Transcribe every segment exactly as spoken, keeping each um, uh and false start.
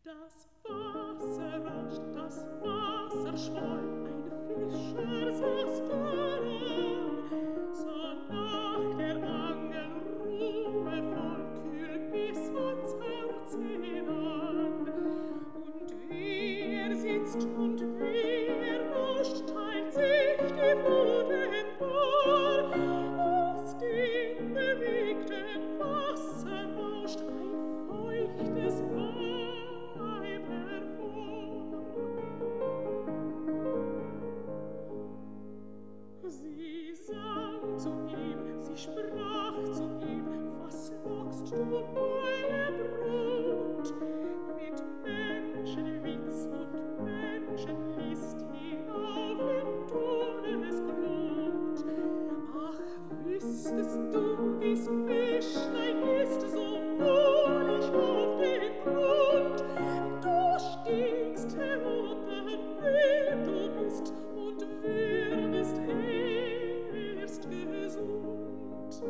Das Wasser rauscht, das Wasser schwoll, ein Fischer saß daran, sah nach der Angel ruhevoll, kühl bis ans Herz hinan. Und wie er sitzt und wie er rauscht, teilt sich die Flut empor. Aus dem bewegten Wasser rauscht ein feuchtes Weib hervor. Sie sang zu ihm, sie sprach zu ihm, was lockst du meine Brut? Mit Menschenwitz und Menschenlist hinauf in Todesglut. Ach, wüsstest du, wie's Fischlein ist, so wohlig auf den Grund. Du stiegst herunter, wer du bist, und würdest erst gesund.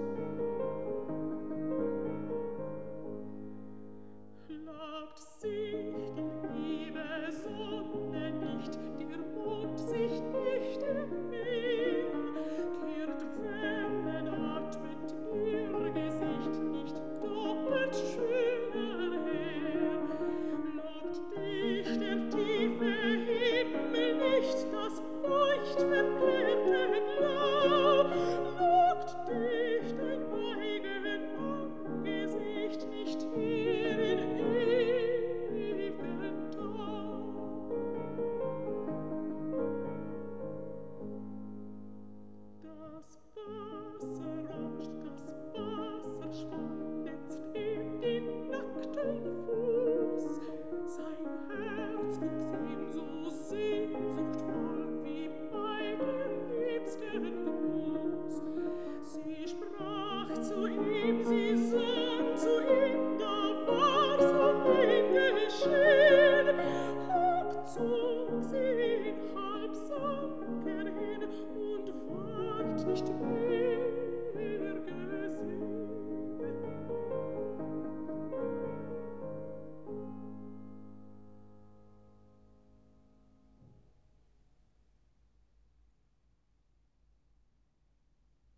Laubt sich die liebe Sonne nicht, der Mond sich nicht im Meer, kehrt wellenatmend ihr Gesicht nicht doppelt schöner her. Lockt dich der tiefe Himmel nicht, das feucht verklärte Blau, lockt dich dein eigen Angesicht nicht hier in ewigen Tau. Das Wasser rauscht, das Wasser schwamm, netzt ihm den nackten Fuß. Sein Herz wuchs ihm so sehnsuchtvoll wie bei dem liebsten Gruß. Sie sprach zu ihm, sie sang zu ihm, da war's um ihn geschehen. Halb zog sie ihn, halb sank er hin und wagt nicht mehr